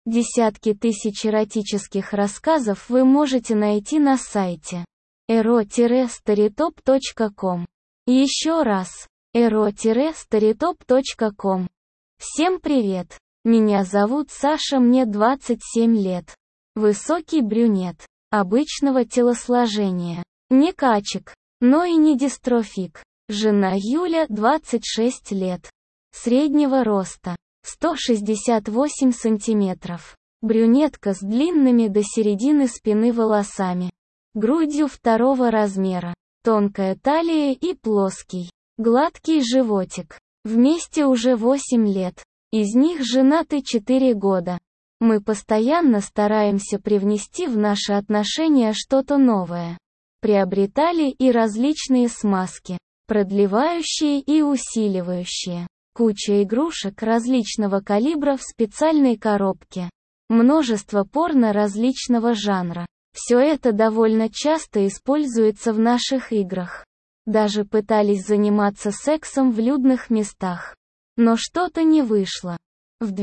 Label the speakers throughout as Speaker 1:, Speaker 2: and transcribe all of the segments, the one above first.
Speaker 1: Десятки тысяч эротических рассказов вы можете найти на сайте ero-storytop.com. Еще раз, ero-storytop.com. Всем привет! Меня зовут Саша, мне 27 лет. Высокий брюнет, обычного телосложения. Не качек, но и не дистрофик. Жена Юля, 26 лет. Среднего роста. 168 сантиметров. Брюнетка с длинными до середины спины волосами. Грудью второго размера. Тонкая талия и плоский, гладкий животик. Вместе уже 8 лет. Из них женаты 4 года. Мы постоянно стараемся привнести в наши отношения что-то новое. Приобретали и различные смазки, продлевающие и усиливающие. Куча игрушек различного калибра в специальной коробке. Множество порно различного жанра. Все это довольно часто используется в наших играх. Даже пытались заниматься сексом в людных местах. Но что-то не вышло. В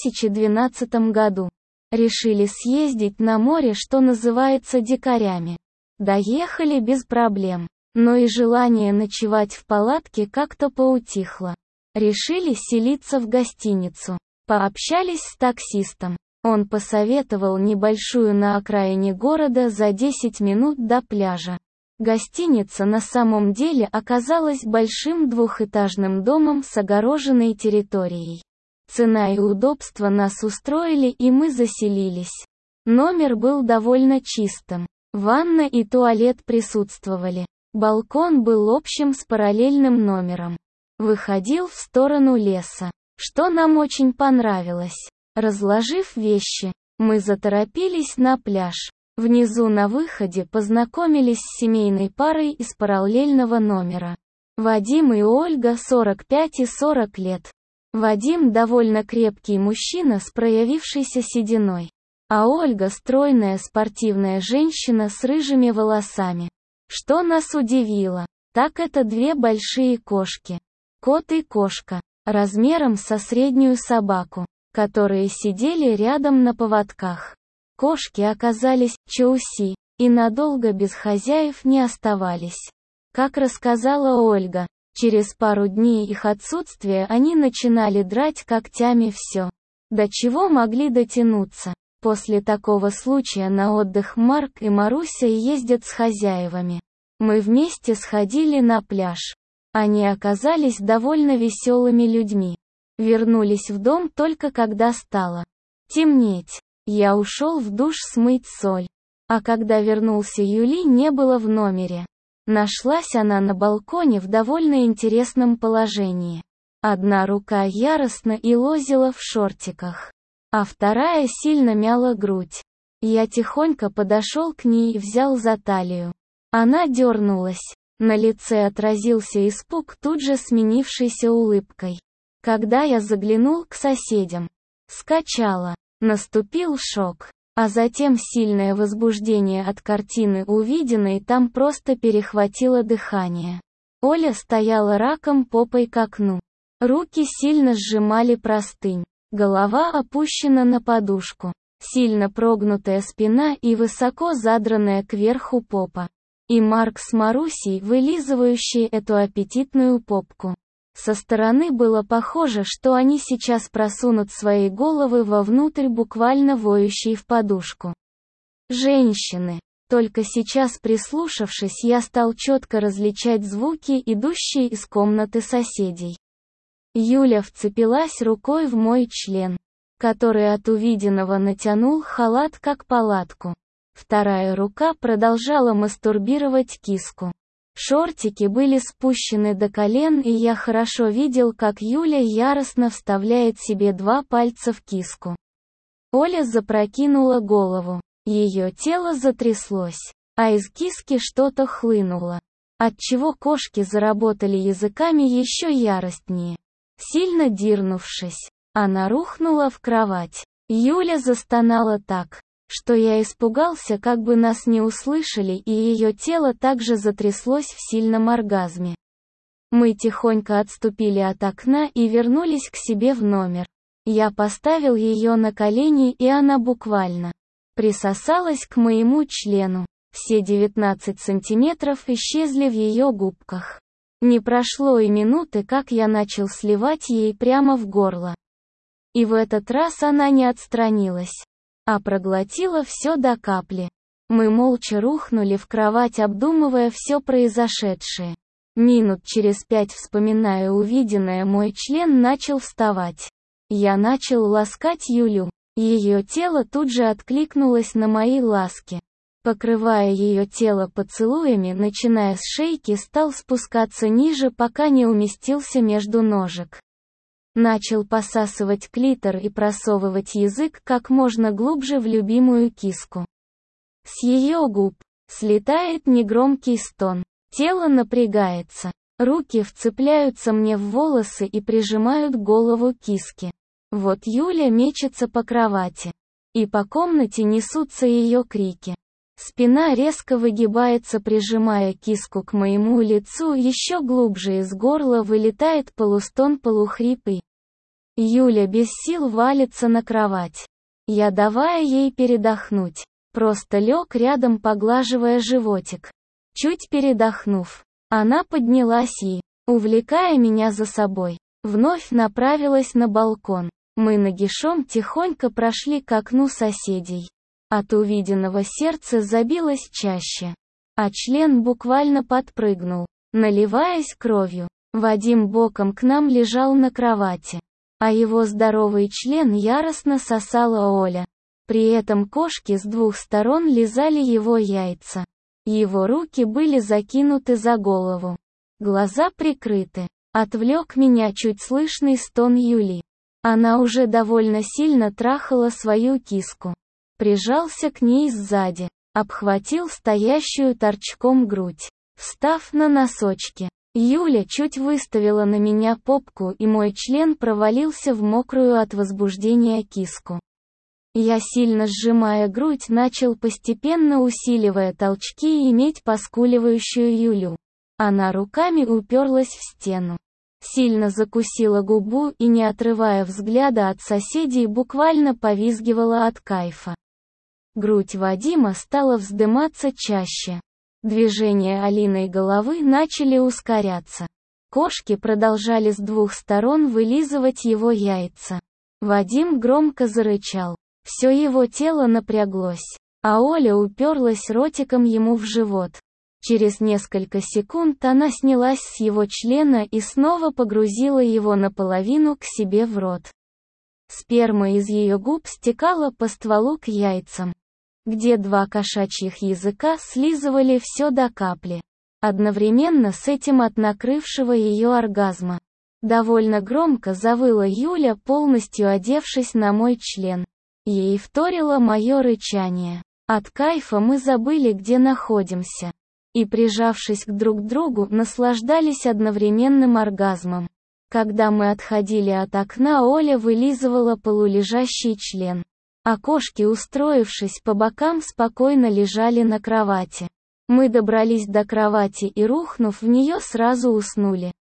Speaker 1: 2012 году решили съездить на море, что называется, дикарями. Доехали без проблем, но и желание ночевать в палатке как-то поутихло. Решили селиться в гостиницу. Пообщались с таксистом. Он посоветовал небольшую на окраине города за 10 минут до пляжа. Гостиница на самом деле оказалась большим двухэтажным домом с огороженной территорией. Цена и удобство нас устроили, и мы заселились. Номер был довольно чистым. Ванна и туалет присутствовали. Балкон был общим с параллельным номером. Выходил в сторону леса, что нам очень понравилось. Разложив вещи, мы заторопились на пляж. Внизу на выходе познакомились с семейной парой из параллельного номера. Вадим и Ольга, 45 и 40 лет. Вадим довольно крепкий мужчина с проявившейся сединой, а Ольга стройная спортивная женщина с рыжими волосами. Что нас удивило, так это две большие кошки. Кот и кошка, размером со среднюю собаку, которые сидели рядом на поводках. Кошки оказались чауси, и надолго без хозяев не оставались. Как рассказала Ольга, через пару дней их отсутствия они начинали драть когтями все, до чего могли дотянуться. После такого случая на отдых Марк и Маруся ездят с хозяевами. Мы вместе сходили на пляж. Они оказались довольно веселыми людьми. Вернулись в дом только когда стало темнеть. Я ушел в душ смыть соль. А когда вернулся, Юли не было в номере. Нашлась она на балконе в довольно интересном положении. Одна рука яростно илозила в шортиках, а вторая сильно мяла грудь. Я тихонько подошел к ней и взял за талию. Она дернулась. На лице отразился испуг, тут же сменившийся улыбкой. Когда я заглянул к соседям, скачала. Наступил шок. А затем сильное возбуждение от картины увиденной, там просто перехватило дыхание. Оля стояла раком попой к окну. Руки сильно сжимали простынь. Голова опущена на подушку. Сильно прогнутая спина и высоко задранная кверху попа. И Марк с Марусей, вылизывающие эту аппетитную попку. Со стороны было похоже, что они сейчас просунут свои головы вовнутрь, буквально воющей в подушку. Женщины. Только сейчас, прислушавшись, я стал четко различать звуки, идущие из комнаты соседей. Юля вцепилась рукой в мой член, который от увиденного натянул халат как палатку. Вторая рука продолжала мастурбировать киску. Шортики были спущены до колен, и я хорошо видел, как Юля яростно вставляет себе 2 пальца в киску. Оля запрокинула голову. Ее тело затряслось, а из киски что-то хлынуло, отчего кошки заработали языками еще яростнее. Сильно дернувшись, она рухнула в кровать. Юля застонала так, что я испугался, как бы нас не услышали, и ее тело также затряслось в сильном оргазме. Мы тихонько отступили от окна и вернулись к себе в номер. Я поставил ее на колени, и она буквально присосалась к моему члену. Все 19 сантиметров исчезли в ее губках. Не прошло и минуты, как я начал сливать ей прямо в горло. И в этот раз она не отстранилась, а проглотила все до капли. Мы молча рухнули в кровать, обдумывая все произошедшее. Минут через 5, вспоминая увиденное, мой член начал вставать. Я начал ласкать Юлю. Ее тело тут же откликнулось на мои ласки. Покрывая ее тело поцелуями, начиная с шейки, стал спускаться ниже, пока не уместился между ножек. Начал посасывать клитор и просовывать язык как можно глубже в любимую киску. С ее губ слетает негромкий стон. Тело напрягается. Руки вцепляются мне в волосы и прижимают голову киски. Вот Юля мечется по кровати. И по комнате несутся ее крики. Спина резко выгибается, прижимая киску к моему лицу еще глубже, из горла вылетает полустон, полухрипый. Юля без сил валится на кровать. Я, давая ей передохнуть, просто лег рядом, поглаживая животик. Чуть передохнув, она поднялась и, увлекая меня за собой, вновь направилась на балкон. Мы нагишом тихонько прошли к окну соседей. От увиденного сердце забилось чаще, а член буквально подпрыгнул, наливаясь кровью. Вадим боком к нам лежал на кровати, а его здоровый член яростно сосала Оля. При этом кошки с двух сторон лизали его яйца. Его руки были закинуты за голову. Глаза прикрыты. Отвлек меня чуть слышный стон Юли. Она уже довольно сильно трахала свою киску. Прижался к ней сзади, обхватил стоящую торчком грудь. Встав на носочки, Юля чуть выставила на меня попку, и мой член провалился в мокрую от возбуждения киску. Я, сильно сжимая грудь, начал постепенно, усиливая толчки, иметь поскуливающую Юлю. Она руками уперлась в стену. Сильно закусила губу и, не отрывая взгляда от соседей, буквально повизгивала от кайфа. Грудь Вадима стала вздыматься чаще. Движения Алиной головы начали ускоряться. Кошки продолжали с двух сторон вылизывать его яйца. Вадим громко зарычал. Все его тело напряглось, а Оля уперлась ротиком ему в живот. Через несколько секунд она снялась с его члена и снова погрузила его наполовину к себе в рот. Сперма из ее губ стекала по стволу к яйцам, где два кошачьих языка слизывали все до капли. Одновременно с этим от накрывшего ее оргазма. Довольно громко завыла Юля, полностью одевшись на мой член. Ей вторило мое рычание. От кайфа мы забыли, где находимся. И, прижавшись друг к другу, наслаждались одновременным оргазмом. Когда мы отходили от окна, Оля вылизывала полулежащий член. А кошки, устроившись по бокам, спокойно лежали на кровати. Мы добрались до кровати и, рухнув в нее, сразу уснули.